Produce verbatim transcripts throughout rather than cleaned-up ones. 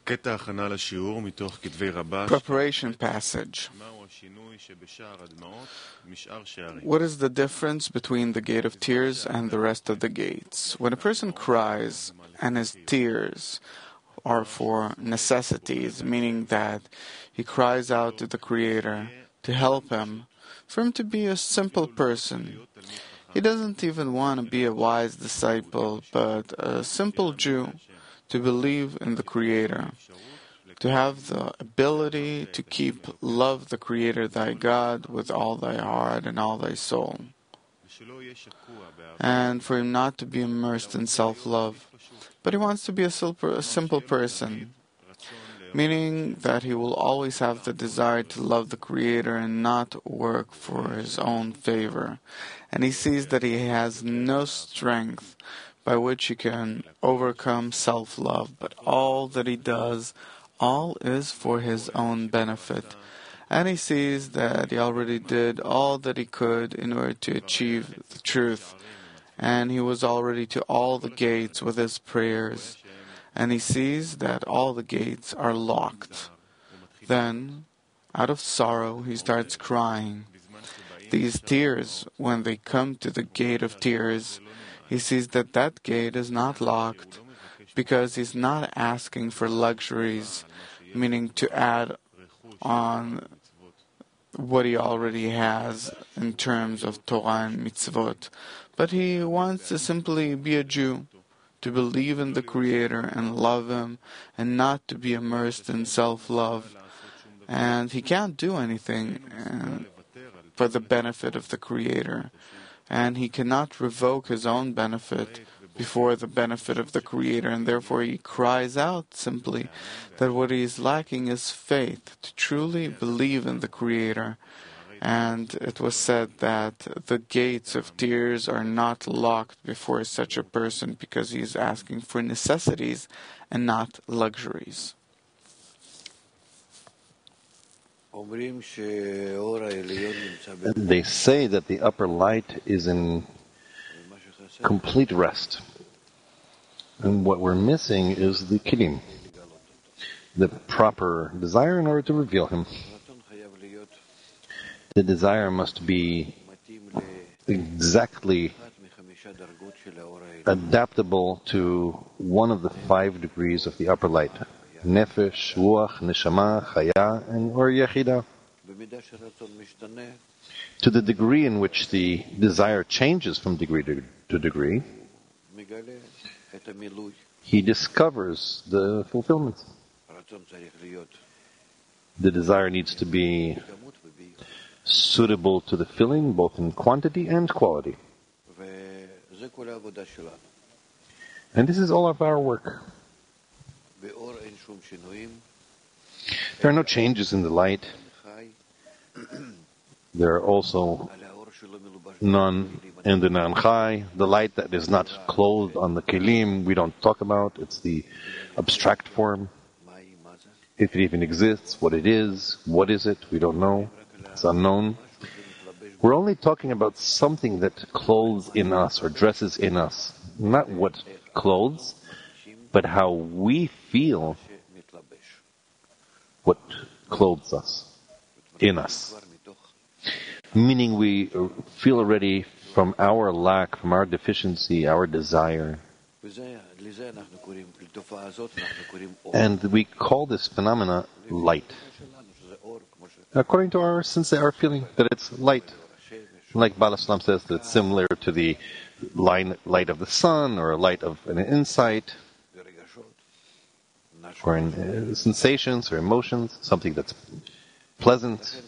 Preparation passage. What is the difference between the gate of tears and the rest of the gates? When a person cries and his tears are for necessities, meaning that he cries out to the Creator to help him, for him to be a simple person. He doesn't even want to be a wise disciple, but a simple Jew, to believe in the Creator, to have the ability to keep love the Creator thy God with all thy heart and all thy soul, and for him not to be immersed in self-love, but he wants to be a simple person, meaning that he will always have the desire to love the Creator and not work for his own favor, and he sees that he has no strength by which he can overcome self-love, but all that he does, all is for his own benefit. And he sees that he already did all that he could in order to achieve the truth. And he was already to all the gates with his prayers. And he sees that all the gates are locked. Then, out of sorrow, he starts crying. These tears, when they come to the gate of tears, he sees that that gate is not locked, because he's not asking for luxuries, meaning to add on what he already has in terms of Torah and mitzvot, but he wants to simply be a Jew, to believe in the Creator and love Him, and not to be immersed in self-love. And he can't do anything uh, for the benefit of the Creator, and he cannot revoke his own benefit before the benefit of the Creator, and therefore he cries out simply that what he is lacking is faith, to truly believe in the Creator. And it was said that the gates of tears are not locked before such a person because he is asking for necessities and not luxuries. They say that the upper light is in complete rest. And what we're missing is the kilim, the proper desire in order to reveal him. The desire must be exactly adaptable to one of the five degrees of the upper light. Nefesh, Ruach, Neshama, Chaya, and or Yechida. To the degree in which the desire changes from degree to, to degree, he discovers the fulfillment. The desire needs to be suitable to the filling, both in quantity and quality. And this is all of our work. There are no changes in the light. There are also none in the Nar Chai. The light that is not clothed on the kelim, we don't talk about. It's the abstract form. If it even exists, what it is, what is it, we don't know. It's unknown. We're only talking about something that clothes in us or dresses in us. Not what clothes, but how we feel what clothes us, in us. Meaning we feel already from our lack, from our deficiency, our desire. And we call this phenomena light. According to our sense, our feeling that it's light. Like Baal HaSulam says, that it's similar to the line, light of the sun, or a light of an insight, or in uh, sensations or emotions, something that's pleasant.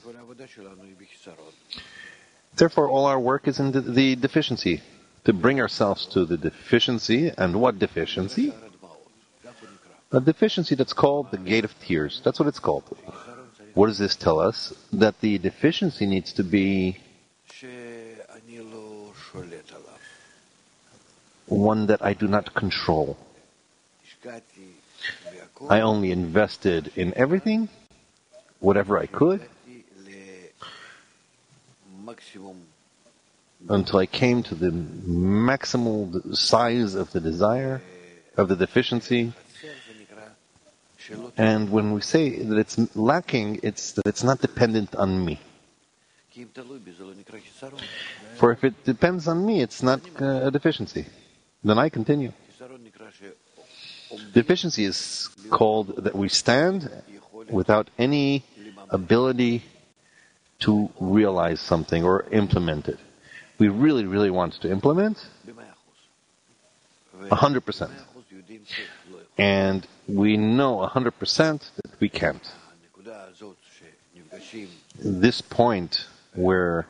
Therefore, all our work is in the, the deficiency, to bring ourselves to the deficiency. And what deficiency? A deficiency that's called the gate of tears. That's what it's called. What does this tell us? That the deficiency needs to be one that I do not control. I only invested in everything, whatever I could, until I came to the maximal size of the desire, of the deficiency, And when we say that it's lacking, it's that it's not dependent on me. For if it depends on me, it's not uh, a deficiency. Then I continue. Deficiency is called that we stand without any ability to realize something or implement it. We really, really want to implement one hundred percent. And we know one hundred percent that we can't. This point where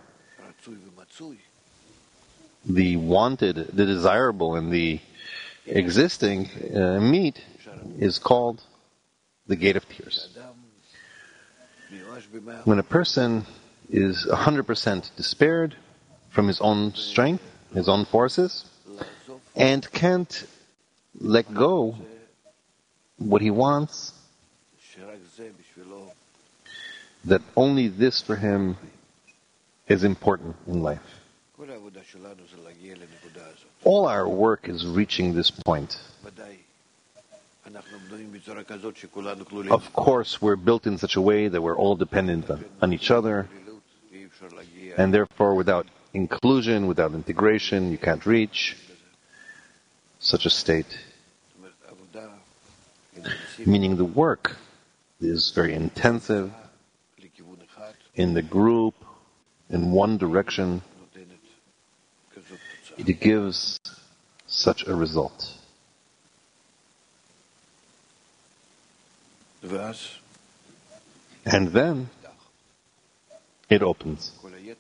the wanted, the desirable, and the existing uh, meet is called the gate of tears. When a person is one hundred percent despaired from his own strength, his own forces, and can't let go what he wants, that only this for him is important in life. All our work is reaching this point. Of course, we're built in such a way that we're all dependent on, on each other, and therefore without inclusion, without integration, you can't reach such a state. Meaning the work is very intensive, in the group, in one direction. It gives such a result. And then it opens.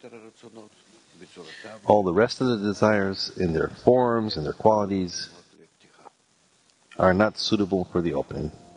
All the rest of the desires, in their forms and their qualities, are not suitable for the opening.